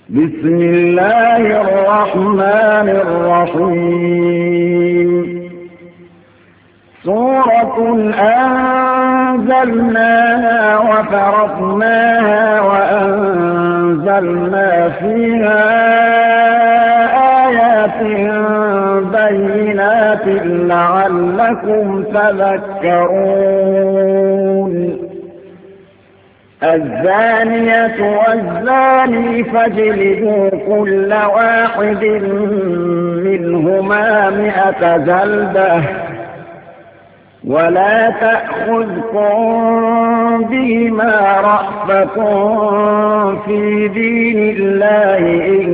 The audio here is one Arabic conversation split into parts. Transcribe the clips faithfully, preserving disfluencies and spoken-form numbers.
بسم الله الرحمن الرحيم سورة أنزلناها وفرضناها وأنزلنا فيها آيات بينات لعلكم تذكرون الزانية والزاني فاجلدوا كل واحد منهما مئة جلدة ولا تأخذكم بهما رأفة في دين الله إن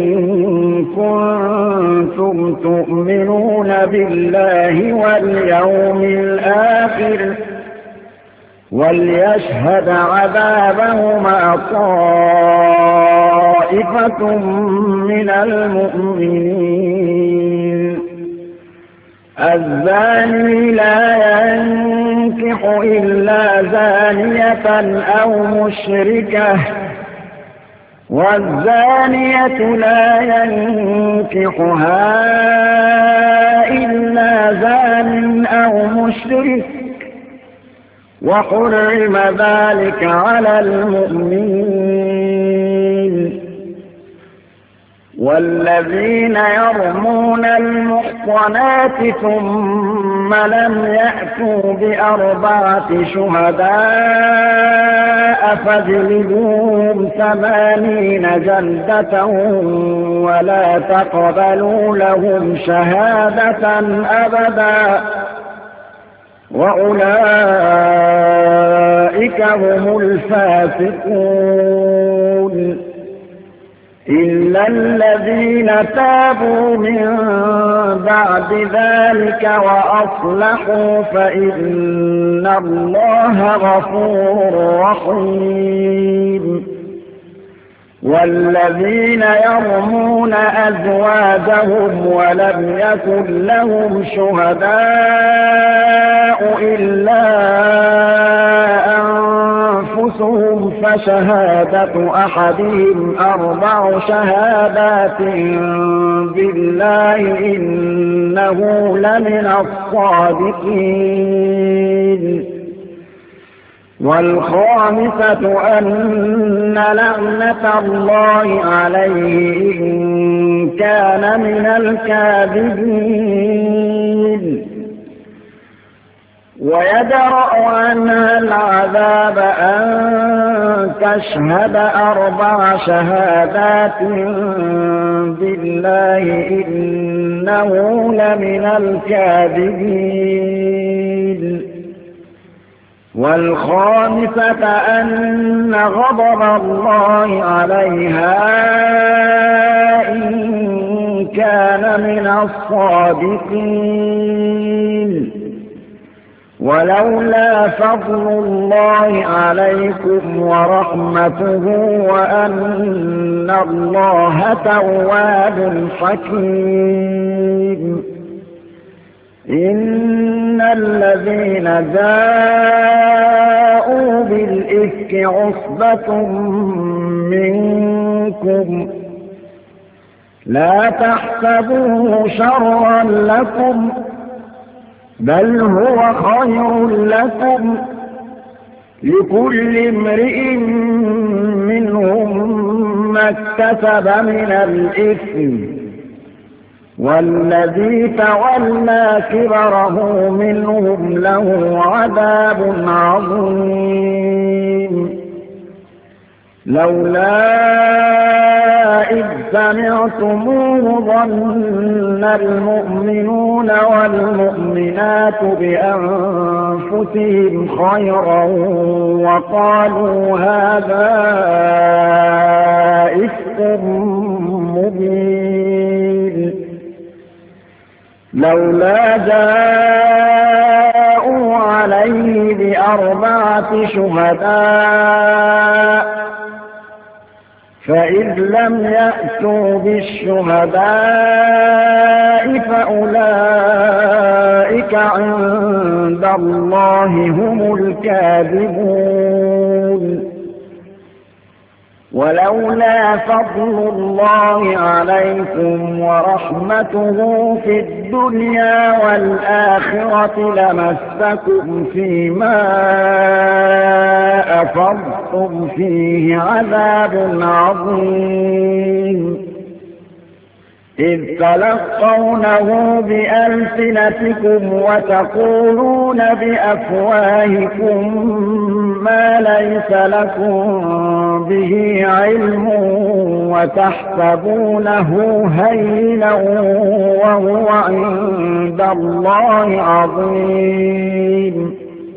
كنتم تؤمنون بالله واليوم الآخر وليشهد عذابهما طائفة من المؤمنين الزاني لا ينكح إلا زانية أو مشركة والزانية لا ينكحها إلا زان أو مشرك وحرم ذلك على المؤمنين والذين يرمون المحصنات ثم لم يأتوا بأربعة شهداء فاجلدوهم ثمانين جلدة ولا تقبلوا لهم شهادة أبدا وأولئك هم الفاسقون إلا الذين تابوا من بعد ذلك وأصلحوا فإن الله غفور رحيم والذين يرمون أزواجهم ولم يكن لهم شهداء إلا أنفسهم فشهادة أحدهم أربع شهادات بالله إنه لمن الصادقين والخامسة أن لعنة الله عليه إن كان من الكاذبين ويدرأ عنها العذاب أن تشهد أربع شهادات بالله إنه لمن الكاذبين والخامسة أن غضب الله عليها إن كان من الصادقين ولولا فضل الله عليكم ورحمته وأن الله تواب حكيم إن الذين جاءوا بالإفك عصبة منكم لا تحسبوه شرا لكم بل هو خير لكم لكل امرئ منهم ما اكتسب من الإثم والذي تولى كبره منهم له عذاب عظيم لولا إذ سمعتموه ظن المؤمنون والمؤمنات بأنفسهم خيرا وقالوا هذا إفك مبين لولا جاءوا عليه بأربعة شهداء فإذ لم يأتوا بالشهداء فأولئك عند الله هم الكاذبون ولولا فضل الله عليكم ورحمته في الدنيا والآخرة لمسكم فيما أفضتم فيه عذاب عظيم إذ تلقونه بألسنتكم وتقولون بأفواهكم ما ليس لكم به علم وتحسبونه هينا وهو عند الله عظيم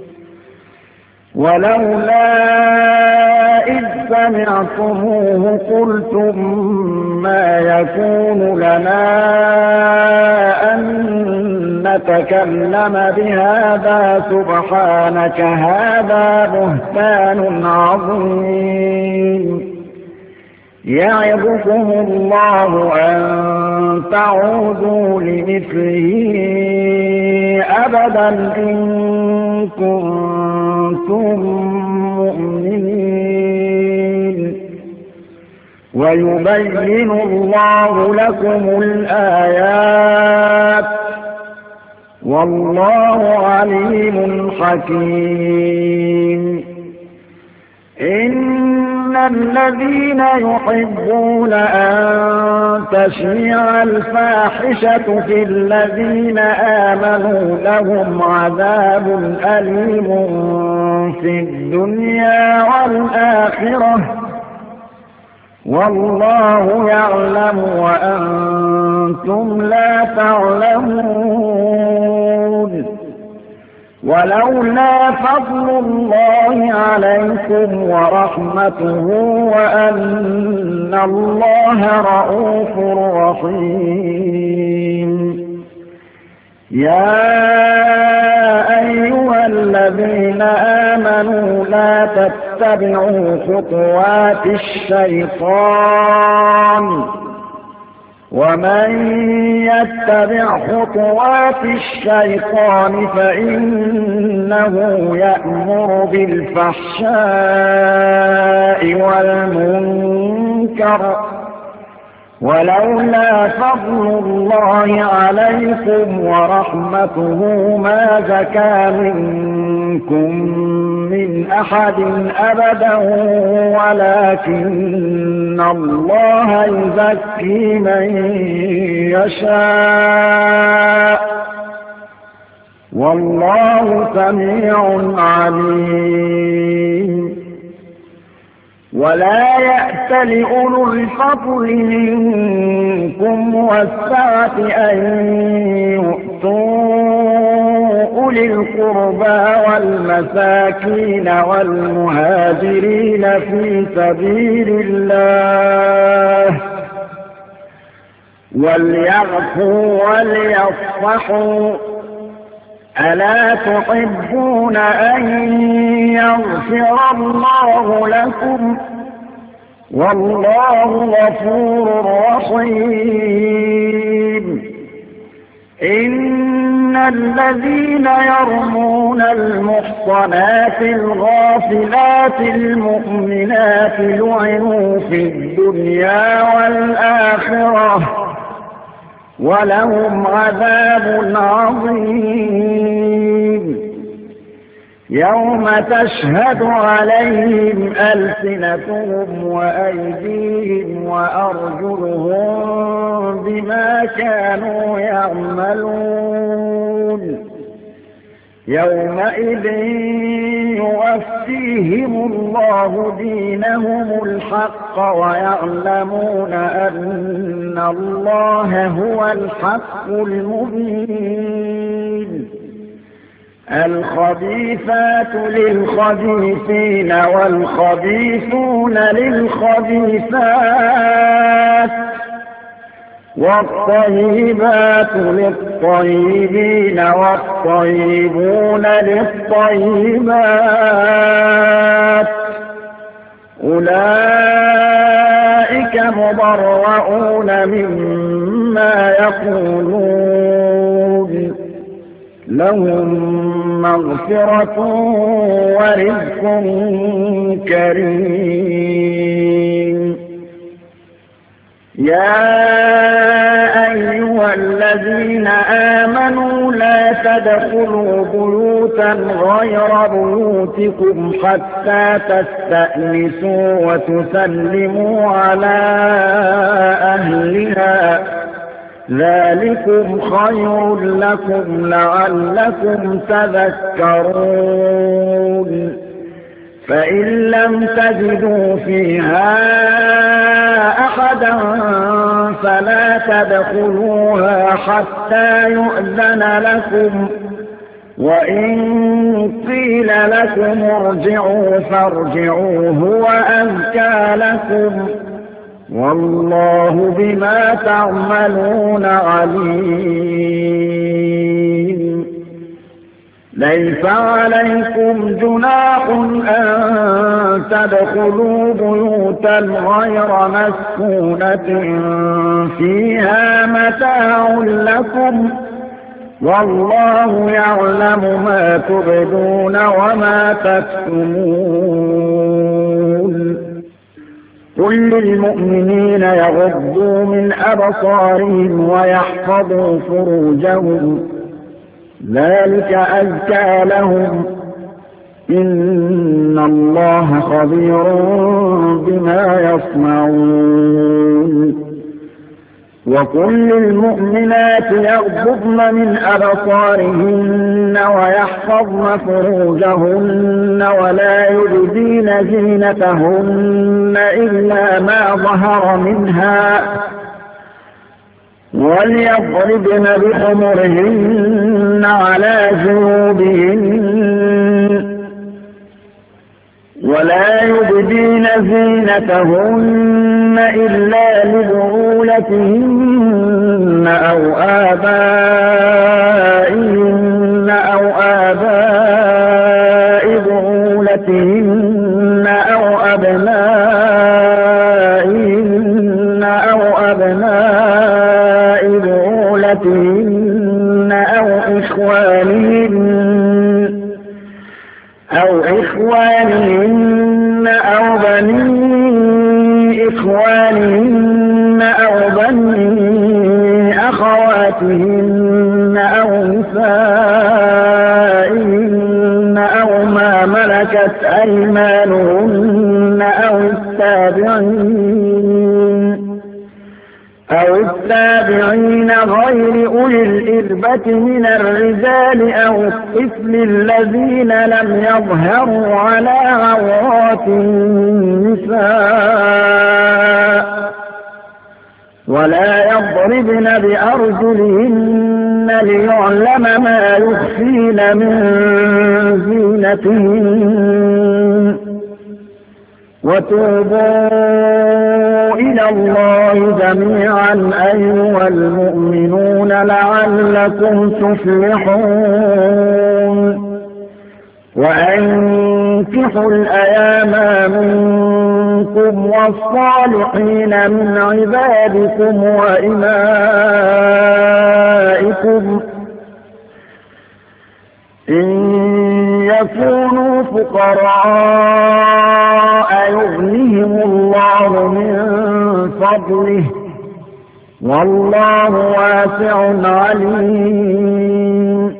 ولولا إذ سمعتموه قلتم ما يكون لنا أن نتكلم بهذا سبحانك هذا بهتان عظيم يعظكم الله أن تعودوا لمثله أبدا إن كنتم مؤمنين ويبين الله لكم الآيات والله عليم حكيم إن الذين يحبون أن تشيع الفاحشة في الذين آمنوا لهم عذاب أليم في الدنيا والآخرة والله يعلم وأنتم لا تعلمون ولولا فضل الله عليكم ورحمته وأن الله رءوف رحيم يا أيها الذين آمنوا لا تتبعوا خطوات الشيطان ومن يتبع خطوات الشيطان فإنه يأمر بالفحشاء والمنكر ولولا فضل الله عليكم ورحمته ما زكى منكم من أحد أبدا ولكن الله يزكي من يشاء والله سميع عليم ولا يأتل أولو الفضل منكم والسعة أن يؤتوا أولي القربى والمساكين والمهاجرين في سبيل الله وليعفوا وليصفحوا ألا تحبون أن يغفر الله لكم والله غفور رحيم إن الذين يرمون المحصنات الغافلات المؤمنات لعنوا في الدنيا والآخرة ولهم عذاب عظيم يوم تشهد عليهم ألسنتهم وأيديهم وأرجلهم بما كانوا يعملون يومئذ يوفيهم الله دينهم الحق ويعلمون أن الله هو الحق المبين الخبيثات للخبيثين والخبيثون للخبيثات والطيبات للطيبين والطيبون للطيبات أولئك مبرؤون مما يقولون لهم مغفرة ورزق كريم يا أيها الذين آمنوا لا تدخلوا بيوتا غير بيوتكم حتى تستأنسوا وتسلموا على أهلها ذلكم خير لكم لعلكم تذكرون فإن لم تجدوا فيها أحدا فلا تدخلوها حتى يؤذن لكم وإن قيل لكم ارجعوا فارجعوا هو أزكى لكم والله بما تعملون عليم ليس عليكم جناح أن تدخلوا بيوتا غير مسكونة فيها متاع لكم والله يعلم ما تبدون وما تكتمون قل للمؤمنين يغضوا من أبصارهم ويحفظوا فروجهم ذلك أزكى لهم إن الله خبير بما يصنعون وقل للمؤمنات يغضضن من أبصارهن ويحفظن فروجهن ولا يبدين زينتهن إلا ما ظهر منها وليضربن بخمرهن على جيوبهن ولا يبدين زينتهن إلا لبعولتهن أو آبائهن أو آباء بعولتهن أو أبنائهن أو أبناء بعولتهن أو إخوانهن أو إخوانهن أو بني إخوانهن أو بني أخواتهن أو نسائهن أو ما ملكت أيمانهن أو التابعين أو التابعين غير أولي الإربة من الرجال أو الطفل الذين لم يظهروا على عورات النساء ولا يضربن بأرجلهن ليعلم ما يخفين من زينتهن وتوبوا إلى الله جميعا أيها المؤمنون لعلكم تفلحون وأنكحوا الأيام منكم والصالحين من عبادكم وإمائكم إن يكونوا فقراء يغنيهم الله من فضله والله واسع عليم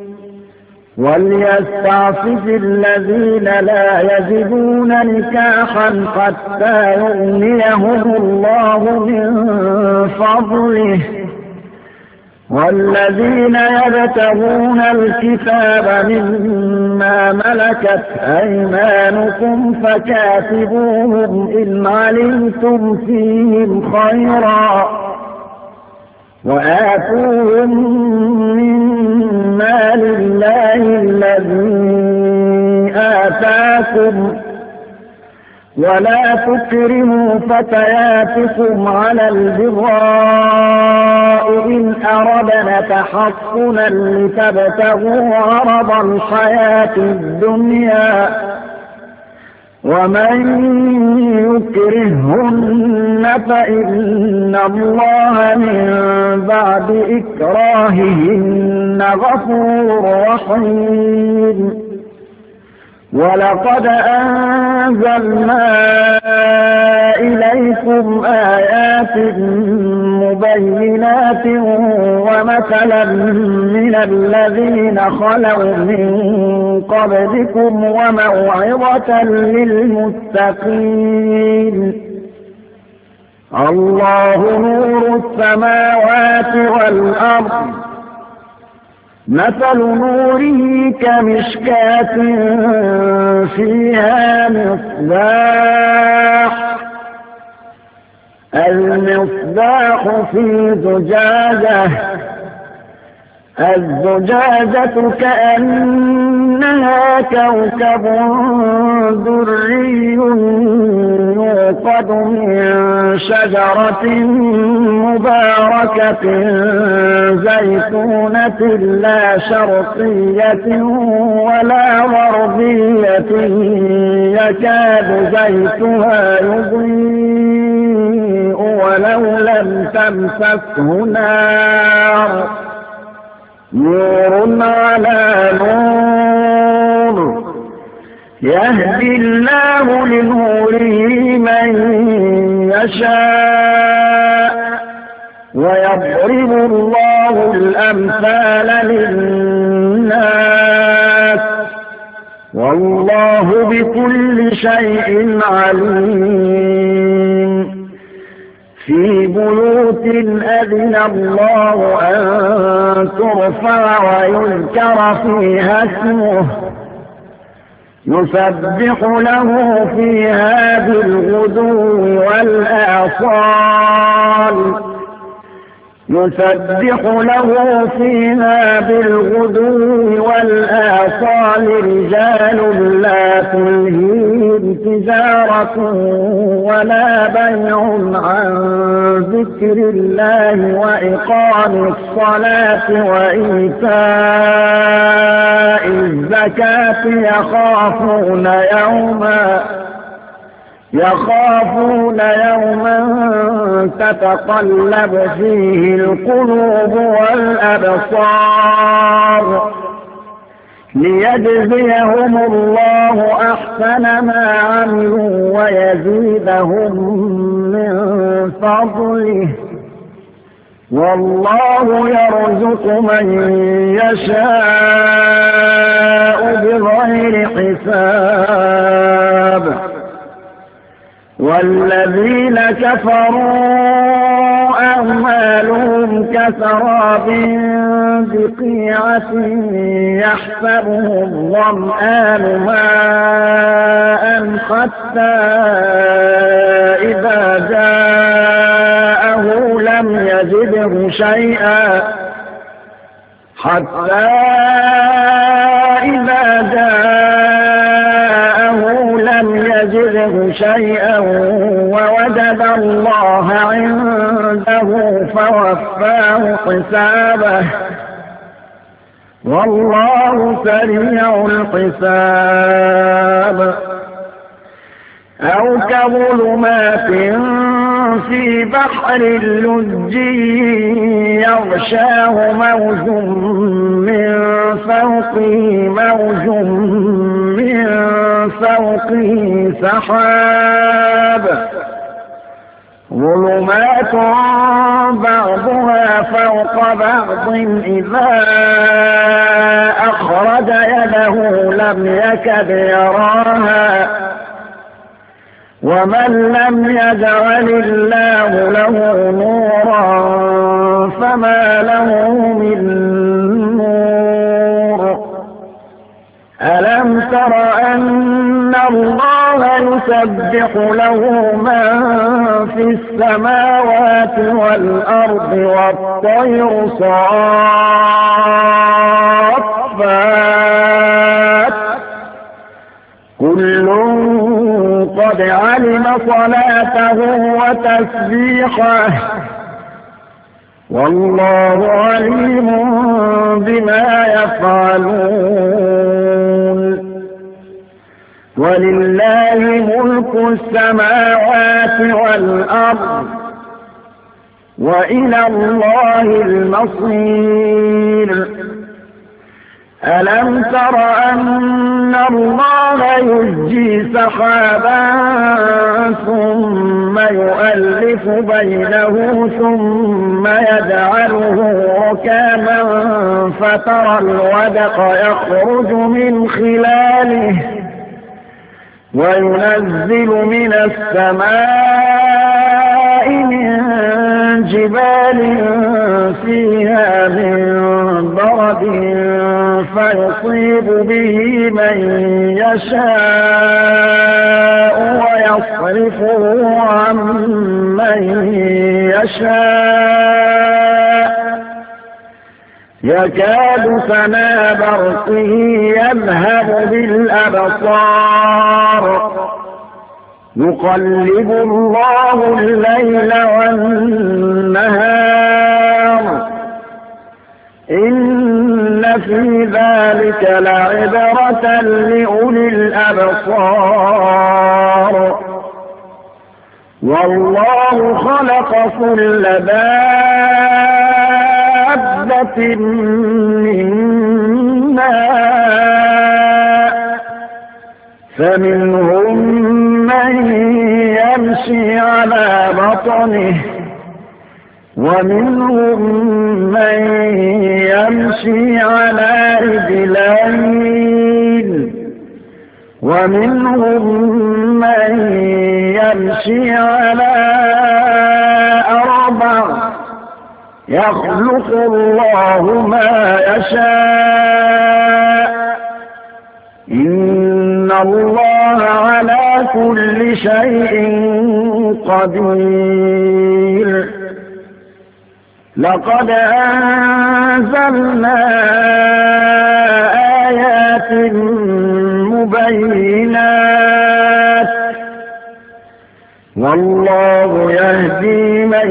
وليستعفف الذين لا يجدون نكاحا حتى يغنيهم الله من فضله والذين يبتغون الكتاب مما ملكت أيمانكم فكاتبوهم إن علمتم فيهم خيرا وآتوهم من مال الله الذي آتاكم ولا تكرهوا فتياتكم على البغاء إن أردنا تحصنا لتبتغوا عرض الحياة الدنيا ومن يكرهن فإن الله من بعد إكراههن غفور رحيم ولقد أن أنزلنا إليكم آيات مبينات ومثلا من الذين خلوا من قبلكم وموعظة للمتقين الله نور السماوات والأرض مثل نوره كمشكاة فيها مصباح المصباح في زجاجة الزجاجة كأنها كوكب دري يوقد من شجرة مباركة زيتونة لا شرقية ولا غربية يكاد زيتها يضيء ولو لم تمسسه نار نور على نور يهدي الله لنوره من يشاء ويضرب الله الأمثال للناس والله بكل شيء عليم في بيوت أذن الله أن ترفع ويذكر فيها اسمه يسبح له فيها بالغدو والآصال يسبح له فيها بالغدو والآصال رجال لا تلهيهم تجارة ولا بيع عن ذكر الله وإقام الصلاة وإيتاء الزكاة يخافون يوما يخافون يوما تتقلب فيه القلوب والأبصار ليجزيهم الله أحسن ما عملوا ويزيدهم من فضله والله يرزق من يشاء بغير حساب والذين كفروا أعمالهم كسراب بقيعة يحسبه الظمآن ماء حتى إذا جاءه لم يجده شيئا حتى إذا جاءه لم يجده شيئا ووجد الله عنده فوفاه حسابه والله سريع الحساب أو كظلمات في بحر لجي يغشاه موج من فوقه موج من فوقه سحاب ظلمات بعضها فوق بعض إذا أخرج يده لم يكد يراها ومن لم يجعل الله له نورا فما له من نور ألم تر أن الله يسبح له من في السماوات والأرض والطير صافات كل قد علم صلاته وتسبيحه والله عليم بما يفعلون ولله ملك السماوات والأرض وإلى الله المصير ألم تر أن الله يزجي سحابا ثم يؤلف بينه ثم يجعله ركاما فترى الودق يخرج من خلاله وينزل من السماء من جبال فيها من برد فيصيب به من يشاء ويصرفه عن من يشاء يكاد سنا برقه يذهب بالأبصار يقلب الله الليل والنهار إن في ذلك لعبرة لأولي الأبصار والله خلق كل دابة من ماء فمنهم من يمشي على بطنه ومنهم من يمشي على رجلين ومنهم من يمشي على أربع يخلق الله ما يشاء إن الله على كل شيء قدير لقد أنزلنا آيات مبينات والله يهدي من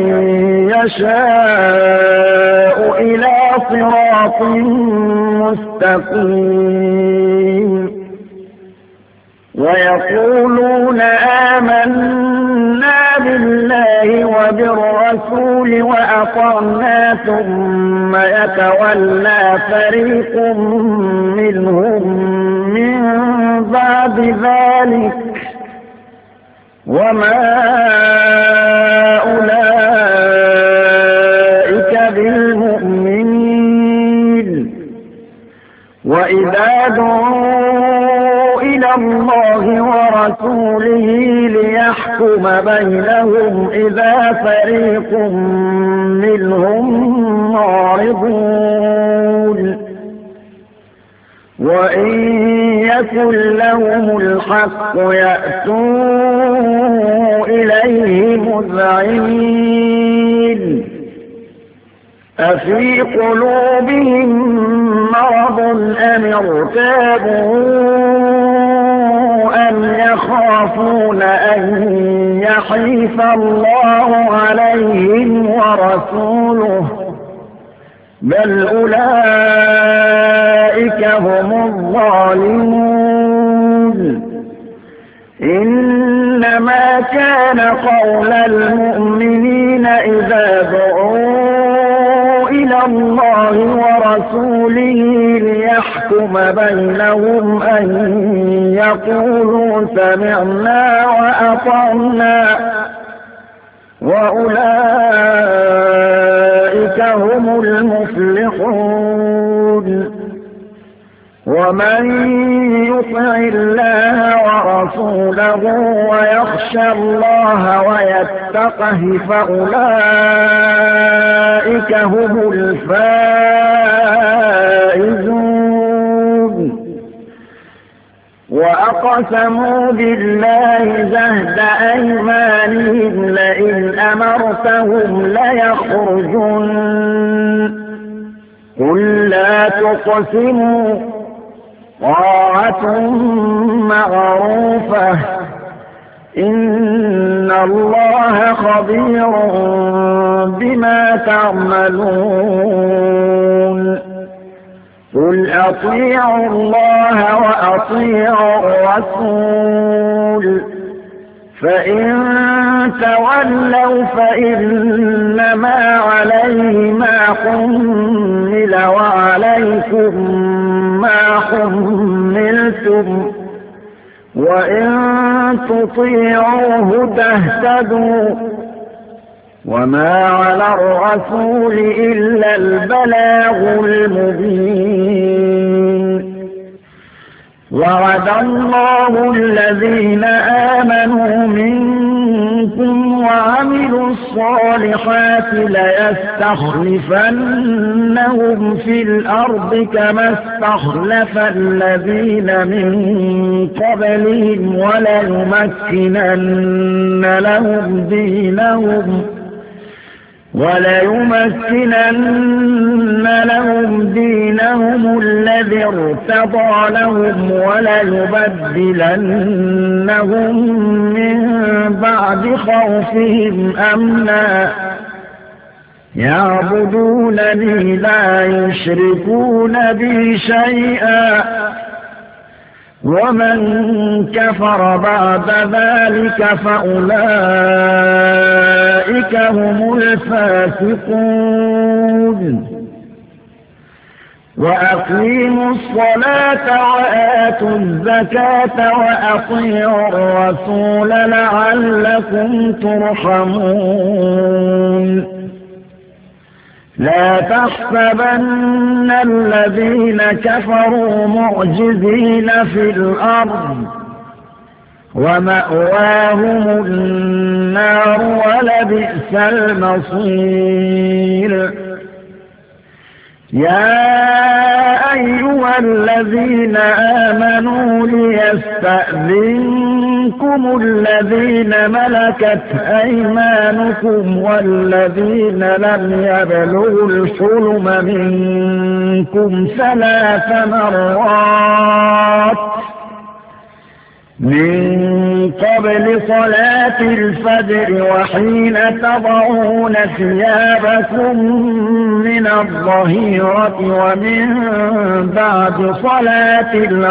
يشاء إلى صراط مستقيم ويقولون آمنا بالله وبالرسول وأطعنا ثم يتولى فريق منهم من بعد ذلك وما أولئك بالمؤمنين وإذا دعوا إلى الله ورسوله ليحكم بينهم إذا فريق منهم معرضون وإن يكن لهم الحق يأتوا إليه مذعنين أفي قلوبهم مرض أم ارتابوا أم يخافون أن يحيف الله عليهم ورسوله بل أولئك هم الظالمون إنما كان قول المؤمنين إذا دعوا إلى الله ورسوله ليحكم بينهم أن يقولوا سمعنا وأطعنا وأولئك هم المفلحون ومن يطع الله ورسوله ويخشى الله ويتقه فأولئك هم الفائزون وأقسموا بالله جهد أيمانهم لئن أمرتهم ليخرجن قل لا تقسموا طاعة معروفة إن الله خبير بما تعملون قل أطيعوا الله وأطيعوا الرسول فإن تولوا فإنما عليه ما حمل وعليكم أنتم وإن تطيعوه تهتدوا وما على الرسول إلا البلاغ المبين وعد الله الذين آمنوا منكم وعملوا الصالحات ليستخلفنهم في الأرض كما استخلف الذين من قبلهم وليمكنن لهم دينهم وليمكنن لهم دينهم الذي ارتضى لهم وليبدلنهم من بعد خوفهم أمنا يعبدونني لا يشركون بي شيئا ومن كفر بعد ذلك فأولئك هم الفاسقون وأقيموا الصلاة وآتوا الزكاة وأطيعوا الرسول لعلكم ترحمون لا تحسبن الذين كفروا معجزين في الأرض ومأواهم النار ولبئس المصير يا أيها الذين آمنوا ليستأذنكم الذين ملكت أيمانكم والذين لم يبلغوا الحلم منكم ثلاث مرات من قبل صلاة الفجر وحين تضعون ثيابكم من الظهيرة ومن بعد صلاة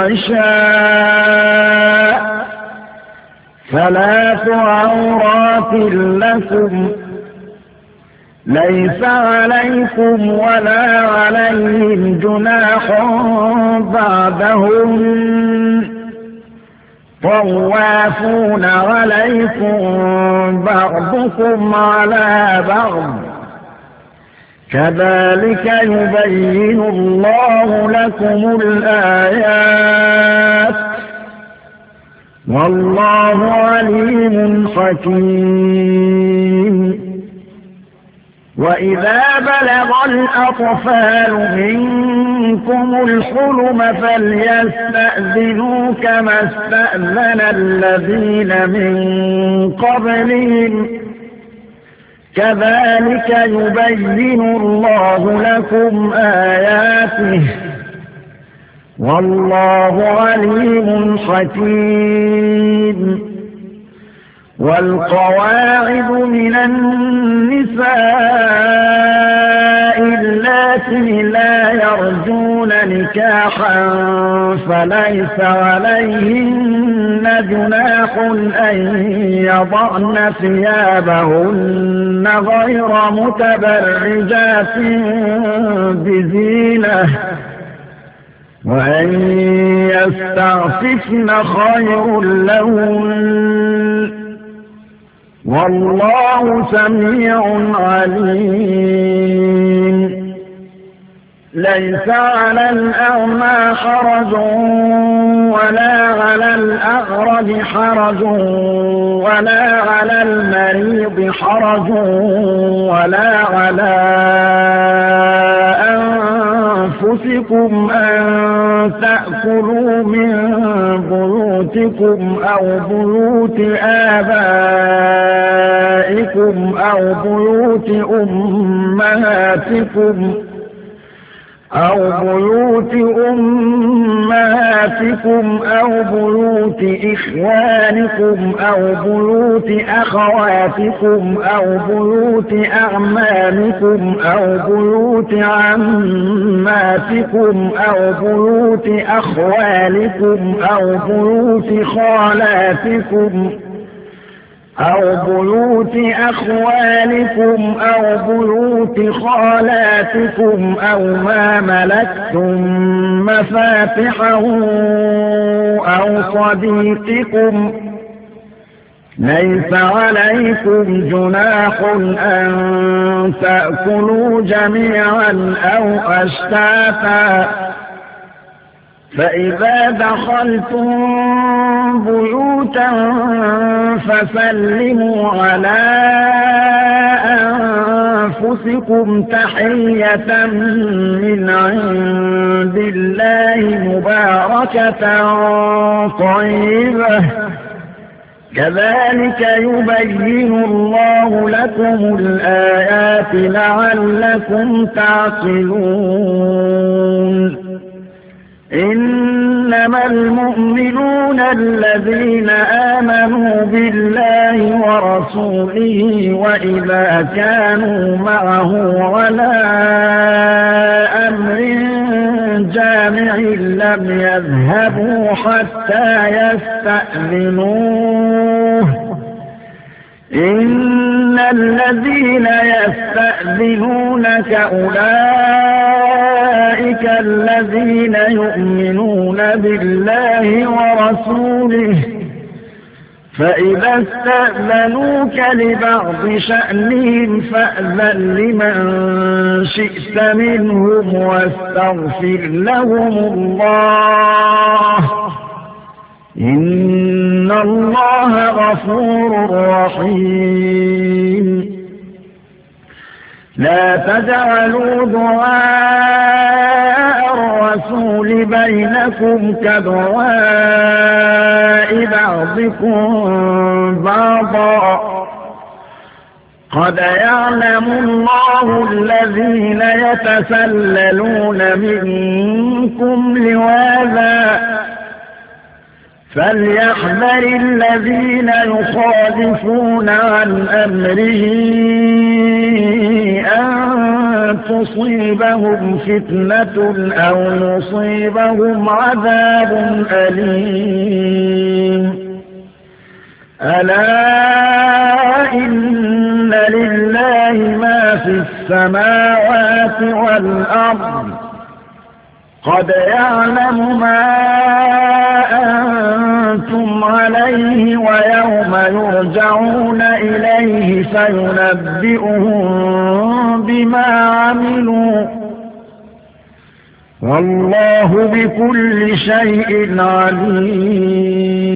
العشاء ثلاث عورات لكم ليس عليكم ولا عليهم جناح بعدهم طوافون عليكم بعضكم على بعض كذلك يبين الله لكم الآيات والله عليم حكيم وإذا بلغ الأطفال منكم الحلم فليستأذنوا كما استأذن الذين من قبلهم كذلك يبين الله لكم آياته والله عليم حكيم والقواعد من النساء اللاتي لا يرجون نكاحا فليس عليهن جناح أن يضعن ثيابهن غير متبرجات بزينة وأن يستعففن خير لهن والله سميع عليم ليس على الأعمى حرج ولا على الأعرج حرج ولا على المريض حرج ولا على أنفسكم أن تأكلوا من بيوتكم أو بيوت آبائكم أو بيوت أمهاتكم أو بيوت أمهاتكم أو بيوت إخوانكم أو بيوت أخواتكم أو بيوت أعمامكم أو بيوت عماتكم أو بيوت أخوالكم أو بيوت خالاتكم أو بيوت أخوالكم أو بيوت خالاتكم أو ما ملكتم مفاتحه أو صديقكم ليس عليكم جناح أن تأكلوا جميعا أو أشتاتا فإذا دخلتم بيوتا فسلموا على أنفسكم تحية من عند الله مباركة طيبة كذلك يبين الله لكم الآيات لعلكم تعقلون إنما المؤمنون الذين آمنوا بالله ورسوله وإذا كانوا معه على أمر جامع لم يذهبوا حتى يستأذنوه إن الذين يستأذنونك أولئك الذين يؤمنون بالله ورسوله فإذا استأذنوك لبعض شأنهم فأذن لمن شئت منهم واستغفر لهم الله إن الله غفور رحيم لا تجعلوا دعاء الرسول بينكم كدعاء بعضكم بعضا قد يعلم الله الذين يتسللون منكم لواذا فليحذر الذين يخالفون عن أمره أن تصيبهم فتنة أو يصيبهم عذاب أليم ألا إن لله ما في السماوات والأرض قد يعلم ما أنتم عليه ويوم يرجعون إليه فينبئهم بما عملوا والله بكل شيء عليم